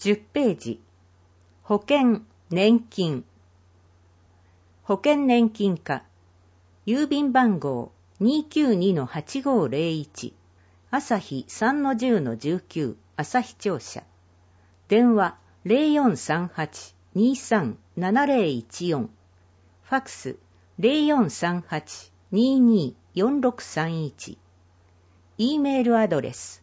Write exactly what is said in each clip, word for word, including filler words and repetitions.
じゅっページ、保険、年金。保険年金課、郵便番号 にーきゅうにのはちごーぜろいち、朝日 さんのじゅうのじゅうきゅう、朝日庁舎。電話 ゼロよんさんはち にーさん ななゼロいちよん、ファクス ゼロよんさんはち にーにー よんろくさんいち、E メールアドレス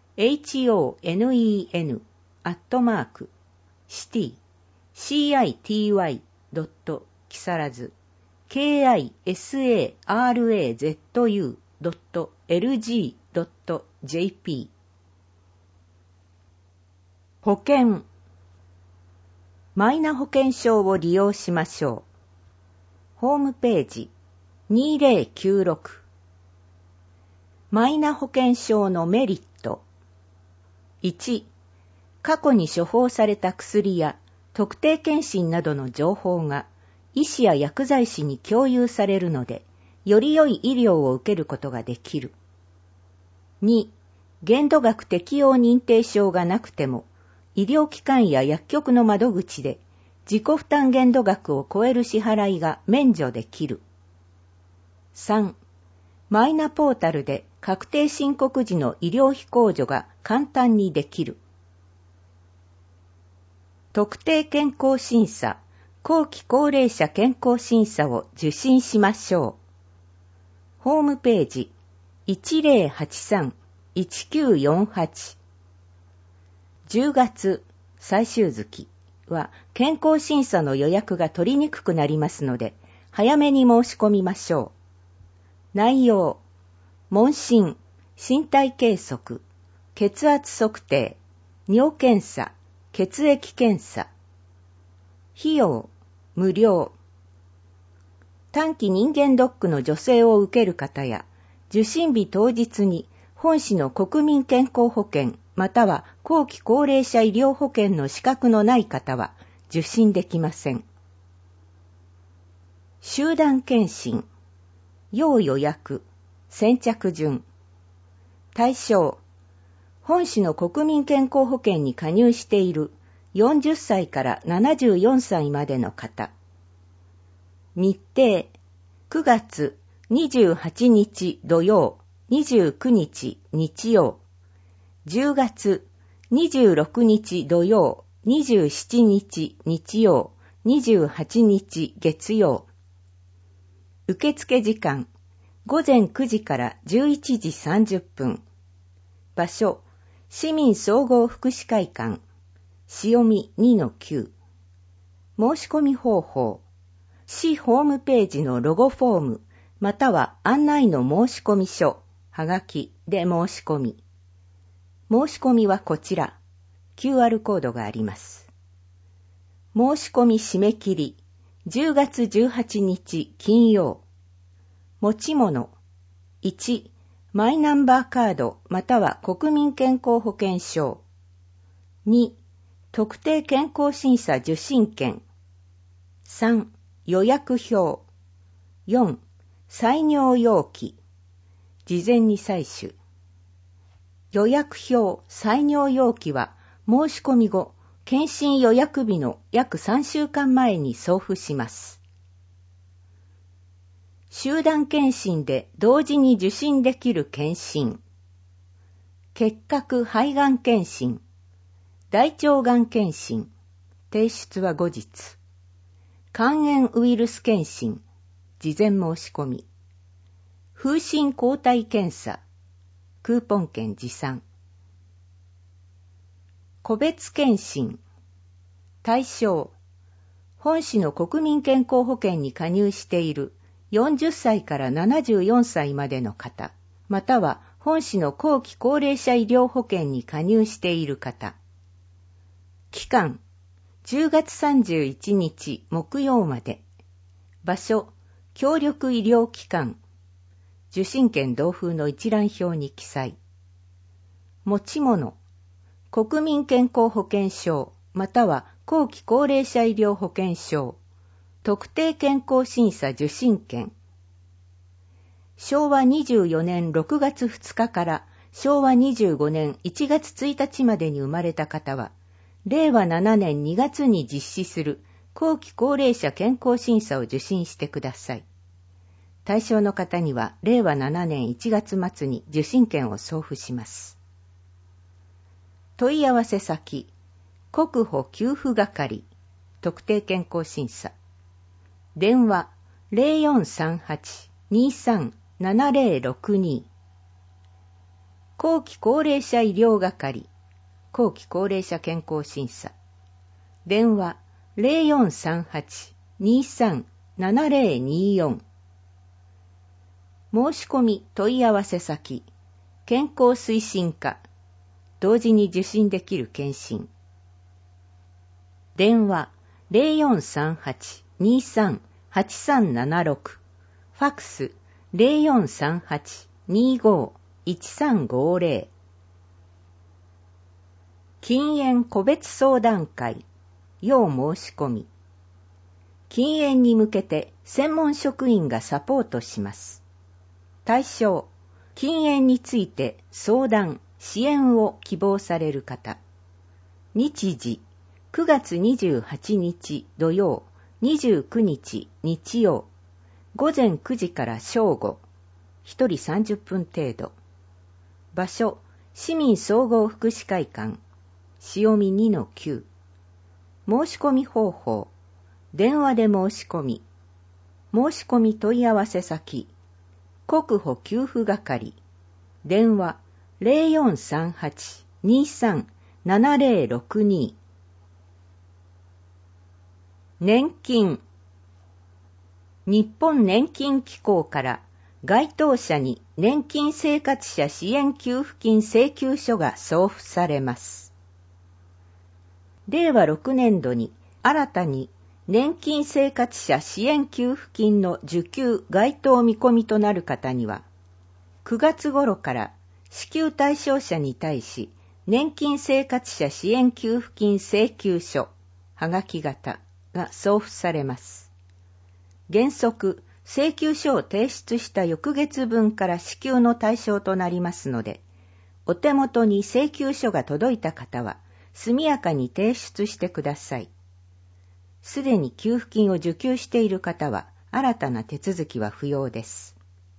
ホネ アットマーク シティ シーアイティーワイ ドット 木更津 ケーアイエスエーアールエーゼットユー ドット エルジー ドット ジェーピー。 保険、マイナ保険証を利用しましょう。ホームページにせんきゅうじゅうろく。マイナ保険証のメリット。いち、過去に処方された薬や特定健診などの情報が医師や薬剤師に共有されるので、より良い医療を受けることができる。に、限度額適用認定証がなくても、医療機関や薬局の窓口で自己負担限度額を超える支払いが免除できる。さん、マイナポータルで確定申告時の医療費控除が簡単にできる。特定健康審査、後期高齢者健康審査を受診しましょう。ホームページいちゼロはちさん いちきゅうよんはち。じゅうがつ最終月は健康審査の予約が取りにくくなりますので、早めに申し込みましょう。内容、問診、身体計測、血圧測定、尿検査、血液検査。費用、無料。短期人間ドックの助成を受ける方や、受診日当日に本市の国民健康保険または後期高齢者医療保険の資格のない方は受診できません。集団検診、要予約、先着順。対象、本市の国民健康保険に加入しているよんじゅっさいからななじゅうよんさいまでの方。日程、くがつにじゅうはちにち土曜、にじゅうくにち日曜、じゅうがつにじゅうろくにち土曜、にじゅうしちにち日曜、にじゅうはちにち月曜。受付時間、ごぜんくじからじゅういちじさんじゅっぷん。場所、市民総合福祉会館、潮見 にのきゅう。申し込み方法、市ホームページのロゴフォーム、または案内の申込書、はがきで申し込み。申し込みはこちら、キューアール コードがあります。申し込み締め切り、じゅうがつじゅうはちにち金曜。持ち物、いち、マイナンバーカードまたは国民健康保険証。に、特定健康審査受診券。さん、予約表。よん、採尿容器。事前に採取。予約表、採尿容器は申し込み後、検診予約日の約さんしゅうかんまえに送付します。集団検診で同時に受診できる検診。結核肺がん検診。大腸がん検診。提出は後日。肝炎ウイルス検診。事前申し込み。風疹抗体検査。クーポン券持参。個別検診。対象。本市の国民健康保険に加入しているよんじゅっさいからななじゅうよんさいまでの方、または本市の後期高齢者医療保険に加入している方。期間、じゅうがつさんじゅういちにち木曜まで。場所、協力医療機関。受診券同封の一覧表に記載。持ち物、国民健康保険証、または後期高齢者医療保険証。特定健康審査受診券。しょうわにじゅうよねんろくがつふつかからしょうわにじゅうごねんいちがつついたちまでに生まれた方は、 れいわななねんにがつに実施する後期高齢者健康審査を受診してください。対象の方にはれいわななねんいちがつ末に受診券を送付します。問い合わせ先、国保給付係、特定健康審査。電話 ゼロよんさんはち にさん ななゼロろくに。後期高齢者医療係、後期高齢者健康審査。電話 ゼロよんさんはち にさん ななゼロによん。申し込み問い合わせ先、健康推進課、同時に受診できる検診。電話 ゼロよんさんはち にさん はちさんななろく。ファックス ゼロよんさんはち にご いちさんごゼロ。禁煙個別相談会、要申し込み。禁煙に向けて専門職員がサポートします。対象、禁煙について相談、支援を希望される方。日時、くがつにじゅうはちにち土曜、にじゅうくにち日曜、ごぜんくじから正午、ひとりさんじゅっぷん程度。場所、市民総合福祉会館、潮見 にのきゅう。申し込み方法、電話で申し込み。申し込み問い合わせ先、国保給付係、電話 ゼロよんさんはち にさん ななゼロろくに。年金。日本年金機構から該当者に年金生活者支援給付金請求書が送付されます。れいわろくねんどに新たに年金生活者支援給付金の受給該当見込みとなる方には、くがつ頃から支給対象者に対し年金生活者支援給付金請求書、はがき型が送付されます。原則、請求書を提出した翌月分から支給の対象となりますので、お手元に請求書が届いた方は、速やかに提出してください。すでに給付金を受給している方は、新たな手続きは不要です。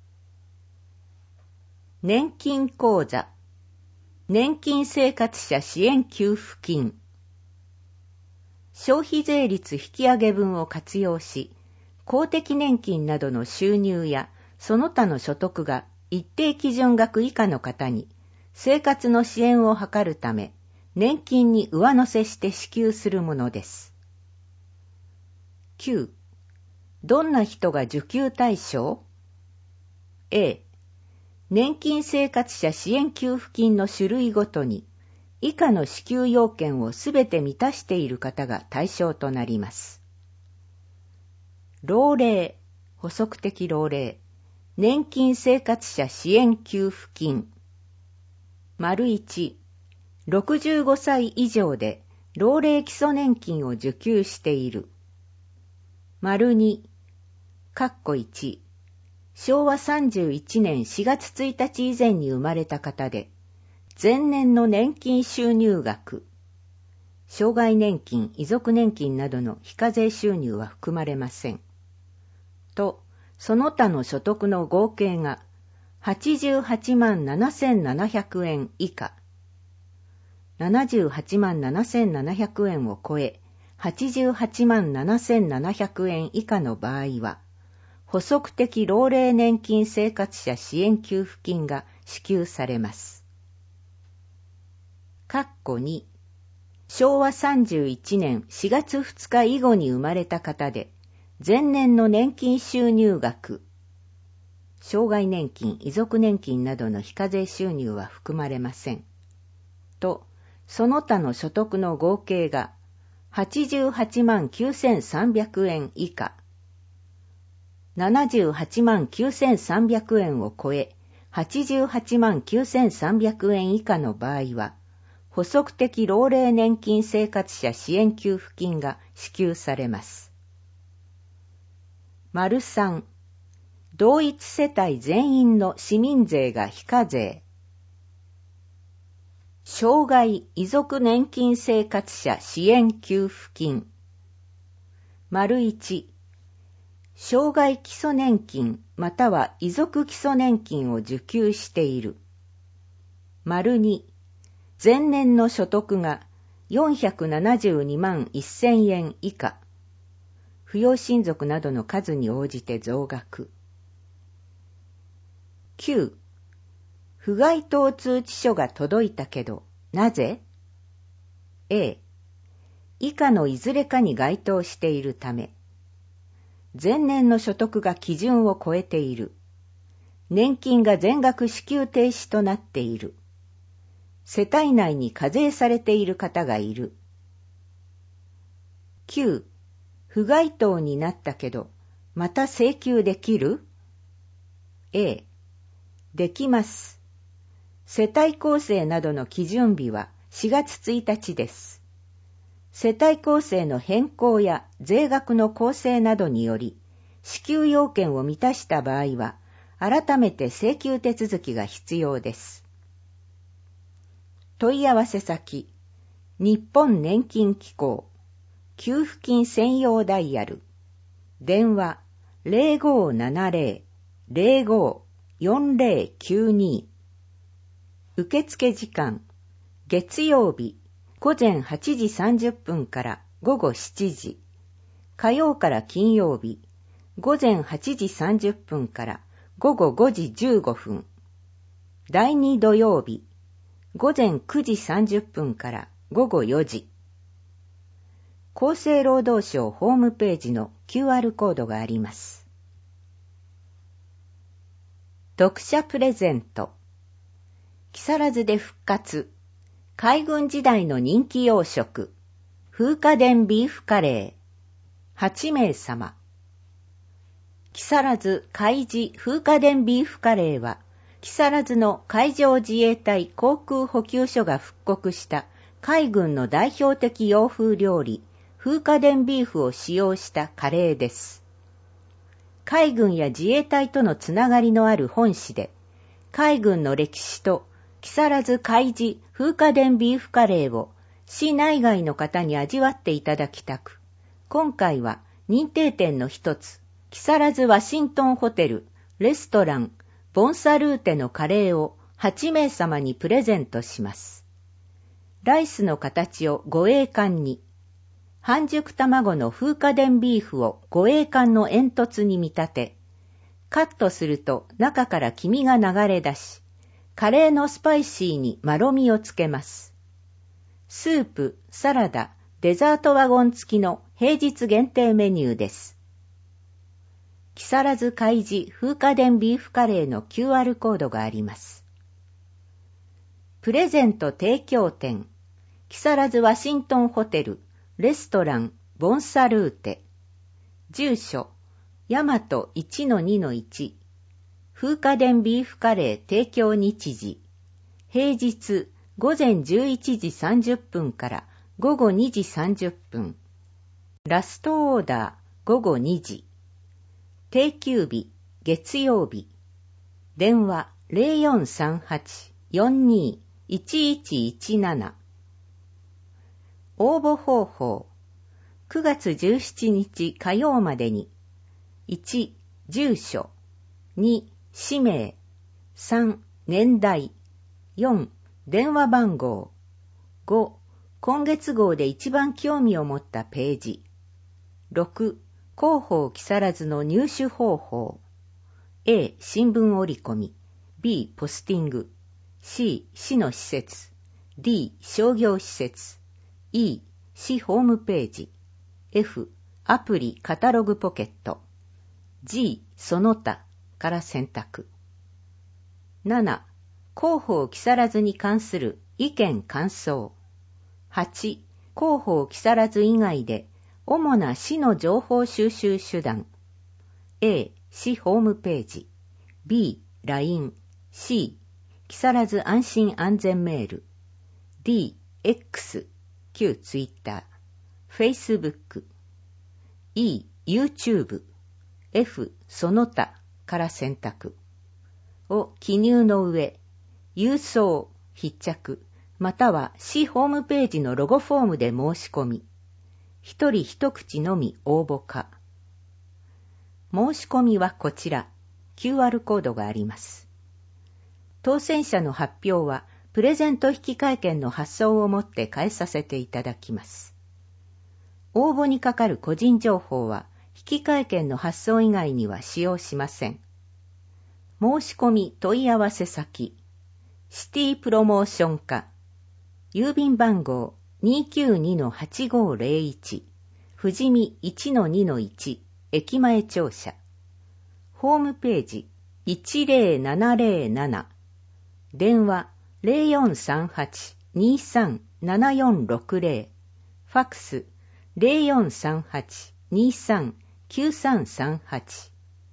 年金口座、年金生活者支援給付金。消費税率引き上げ分を活用し、公的年金などの収入やその他の所得が一定基準額以下の方に生活の支援を図るため、年金に上乗せして支給するものです。きゅう. どんな人が受給対象？ A. 年金生活者支援給付金の種類ごとに以下の支給要件をすべて満たしている方が対象となります。老齢、補足的老齢、年金生活者支援給付金。丸いち、ろくじゅうごさい以上で老齢基礎年金を受給している。丸に、括弧いち、しょうわさんじゅういちねんしがつついたち以前に生まれた方で、前年の年金収入額、障害年金、遺族年金などの非課税収入は含まれません。と、その他の所得の合計がはちじゅうはちまんななせんななひゃくえん以下、ななじゅうはちまんななせんななひゃくえんを超え、はちじゅうはちまんななせんななひゃくえん以下の場合は、補足的老齢年金生活者支援給付金が支給されます。括弧に、しょうわさんじゅういちねんしがつふつか以後に生まれた方で、前年の年金収入額、障害年金、遺族年金などの非課税収入は含まれません。と、その他の所得の合計がはちじゅうはちまんきゅうせんさんびゃくえん以下、ななじゅうはちまんきゅうせんさんびゃくえんを超え、はちじゅうはちまんきゅうせんさんびゃくえん以下の場合は、補足的老齢年金生活者支援給付金が支給されます。丸さん、同一世帯全員の市民税が非課税。 障害遺族年金生活者支援給付金。丸いち、障害基礎年金または遺族基礎年金を受給している。丸に、前年の所得がよんひゃくななじゅうにまんせんえん以下。扶養親族などの数に応じて増額。きゅう、不該当通知書が届いたけど、なぜ？ A、以下のいずれかに該当しているため。前年の所得が基準を超えている。年金が全額支給停止となっている。世帯内に課税されている方がいる。きゅう、不該当になったけど、また請求できる？ A、できます。世帯構成などの基準日はしがつついたちです。世帯構成の変更や税額の構成などにより、支給要件を満たした場合は、改めて請求手続きが必要です。問い合わせ先、日本年金機構、給付金専用ダイヤル、電話 ゼロごーななゼロ ゼロごー よんゼロきゅうに、受付時間、月曜日午前はちじさんじゅっぷんから午後しちじ、火曜から金曜日午前はちじさんじゅっぷんから午後ごじじゅうごふん、だいに土曜日午前くじさんじゅっぷんから午後よじ。厚生労働省ホームページの キューアール コードがあります。読者プレゼント。木更津で復活。海軍時代の人気洋食。風花伝ビーフカレー。はちめいさま。木更津海自風花伝ビーフカレーは、木更津の海上自衛隊航空補給所が復刻した海軍の代表的洋風料理、風花伝ビーフを使用したカレーです。海軍や自衛隊とのつながりのある本市で、海軍の歴史と木更津海自風花伝ビーフカレーを市内外の方に味わっていただきたく、今回は認定店の一つ、木更津ワシントンホテルレストランボンサルーテのカレーをはちめいさまにプレゼントします。ライスの形を護衛艦に、半熟卵の風花伝ビーフを護衛艦の煙突に見立て、カットすると中から黄身が流れ出し、カレーのスパイシーにまろみをつけます。スープ、サラダ、デザートワゴン付きの平日限定メニューです。木更津海自風花伝ビーフカレーの キューアール コードがあります。プレゼント提供店、木更津ワシントンホテルレストランボンサルーテ。住所、大和 いちのにのいち。風花伝ビーフカレー提供日時。平日午前じゅういちじさんじゅっぷんから午後にじさんじゅっぷん。ラストオーダー午後にじ。定休日月曜日。電話 ゼロよんさんはち よんに いちいちいちなな。応募方法。くがつじゅうしちにち火曜までに。いち、住所。に、氏名。さん、年代。よん、電話番号。ご、今月号で一番興味を持ったページ。ろく、広報木更津の入手方法。A、新聞折り込み。B、ポスティング。C、市の施設。D、商業施設。E、市ホームページ。F、アプリカタログポケット。G、その他から選択。なな、広報木更津に関する意見感想。はち、広報木更津以外で主な市の情報収集手段。A、市ホームページ。B、ライン。C、木更津安心安全メール。D、X、旧ツイッター、Facebook。E、YouTube。F、その他から選択。を記入の上、郵送、必着、 または市ホームページのロゴフォームで申し込み、一人一口のみ応募可。申し込みはこちら、キューアール コードがあります。当選者の発表は、プレゼント引換券の発送をもって返させていただきます。応募にかかる個人情報は、引換券の発送以外には使用しません。申し込み問い合わせ先、シティプロモーション課、郵便番号 にきゅうにのはちごーぜろいち、富士見 いちのにのいち、駅前庁舎。ホームページいちぜろななぜろなな、電話 ゼロよんさんはち にさんななよんろくぜろ、ファックス ゼロよんさんはち にさんきゅうさんさんはち。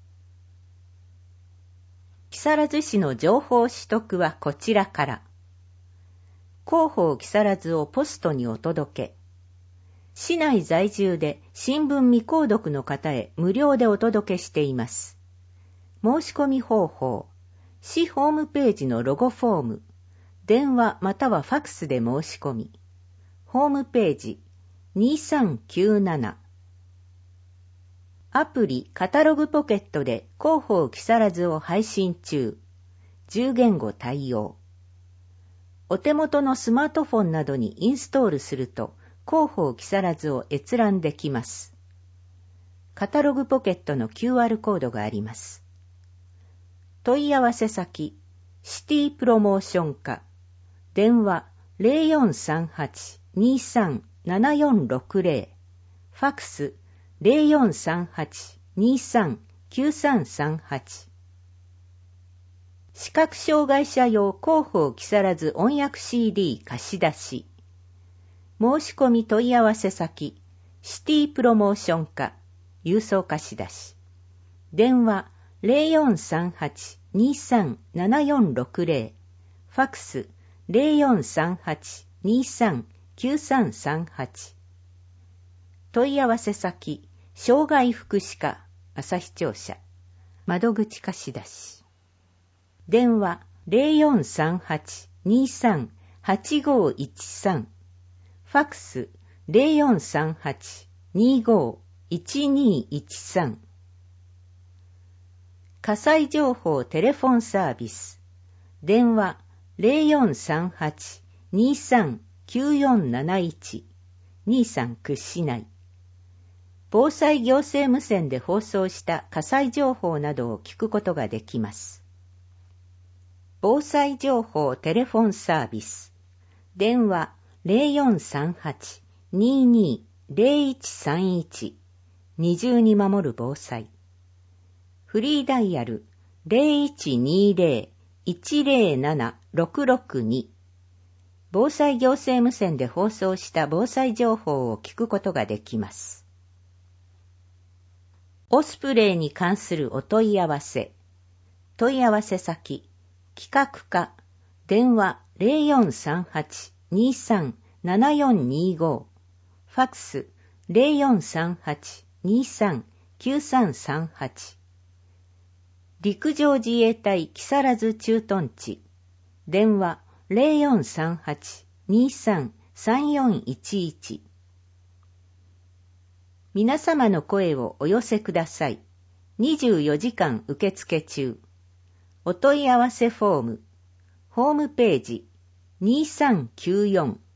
木更津市の情報取得はこちらから。広報木更津をポストにお届け。市内在住で新聞未購読の方へ無料でお届けしています。申し込み方法、市ホームページのロゴフォーム、電話またはファックスで申し込み、ホームページにさんきゅうなな。アプリカタログポケットで広報木更津を配信中。じゅう言語対応。お手元のスマートフォンなどにインストールすると広報木更津を閲覧できます。カタログポケットの キューアール コードがあります。問い合わせ先、シティプロモーション課、電話 ゼロよんさんはち にさんななよんろくぜろ、ファックスゼロよんさんはち にさんきゅうさんさんはち。視覚障害者用広報木更津音訳 シーディー 貸し出し。申し込み問い合わせ先、シティプロモーション課、郵送貸し出し。電話ゼロよんさんはち にさんななよんろくぜろ、ファックスゼロよんさんはち にさんきゅうさんさんはち。問い合わせ先、障害福祉課、旭庁舎、窓口貸し出し。電話ゼロよんさんはち にさんはちごいちさん、ファックスゼロよんさんはち にごいちにいちさん。火災情報テレフォンサービス。電話ゼロよんさんはち にさんきゅうよんなないち、にさん屈しない。防災行政無線で放送した火災情報などを聞くことができます。防災情報テレフォンサービス。電話ゼロよんさんはち ににゼロいちさんいち、二重に守る防災。フリーダイヤルゼロいちにゼロ いちゼロなな ろくろくに。防災行政無線で放送した防災情報を聞くことができます。オスプレイに関するお問い合わせ。問い合わせ先、企画課、電話ゼロよんさんはち にさんななよんにご、ファックスゼロよんさんはち にさんきゅうさんさんはち。陸上自衛隊木更津駐屯地、電話ゼロよんさんはち にさんさんよんいちいち。皆様の声をお寄せください。にじゅうよじかん受付中。お問い合わせフォーム、ホームページにさんきゅうよん